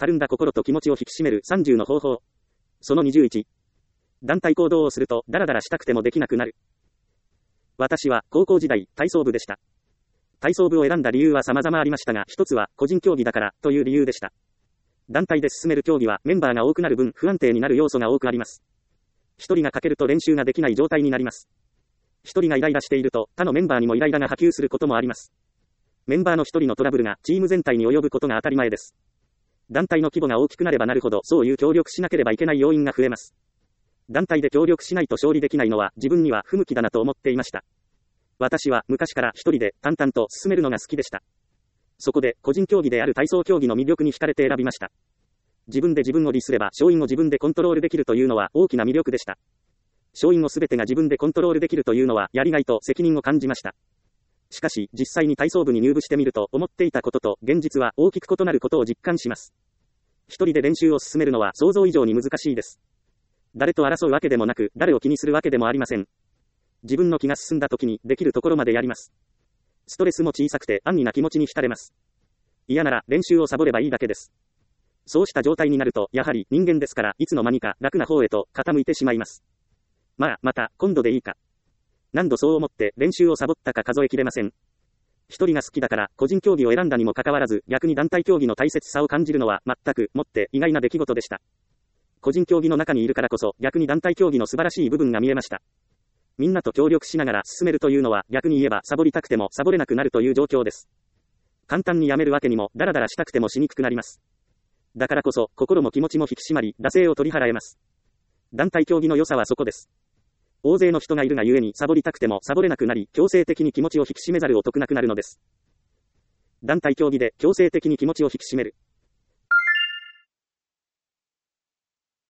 たるんだ心と気持ちを引き締める30の方法。その21。団体行動をするとダラダラしたくてもできなくなる。私は高校時代体操部でした。体操部を選んだ理由は様々ありましたが、一つは個人競技だからという理由でした。団体で進める競技はメンバーが多くなる分不安定になる要素が多くあります。一人が欠けると練習ができない状態になります。一人がイライラしていると他のメンバーにもイライラが波及することもあります。メンバーの一人のトラブルがチーム全体に及ぶことが当たり前です。団体の規模が大きくなればなるほどそういう協力しなければいけない要因が増えます。団体で協力しないと勝利できないのは自分には不向きだなと思っていました。私は昔から一人で淡々と進めるのが好きでした。そこで個人競技である体操競技の魅力に惹かれて選びました。自分で自分を律すれば勝因を自分でコントロールできるというのは大きな魅力でした。勝因をすべてが自分でコントロールできるというのはやりがいと責任を感じました。しかし実際に体操部に入部してみると思っていたことと現実は大きく異なることを実感します。一人で練習を進めるのは想像以上に難しいです。誰と争うわけでもなく誰を気にするわけでもありません。自分の気が進んだ時にできるところまでやります。ストレスも小さくて安易な気持ちに浸れます。嫌なら練習をサボればいいだけです。そうした状態になるとやはり人間ですからいつの間にか楽な方へと傾いてしまいます。また今度でいいか。何度そう思って練習をサボったか数えきれません。一人が好きだから個人競技を選んだにもかかわらず逆に団体競技の大切さを感じるのは全くもって意外な出来事でした。個人競技の中にいるからこそ逆に団体競技の素晴らしい部分が見えました。みんなと協力しながら進めるというのは逆に言えばサボりたくてもサボれなくなるという状況です。簡単にやめるわけにもダラダラしたくてもしにくくなります。だからこそ心も気持ちも引き締まり惰性を取り払えます。団体競技の良さはそこです。大勢の人がいるがゆえにサボりたくてもサボれなくなり強制的に気持ちを引き締めざるを得なくなるのです。団体競技で強制的に気持ちを引き締める。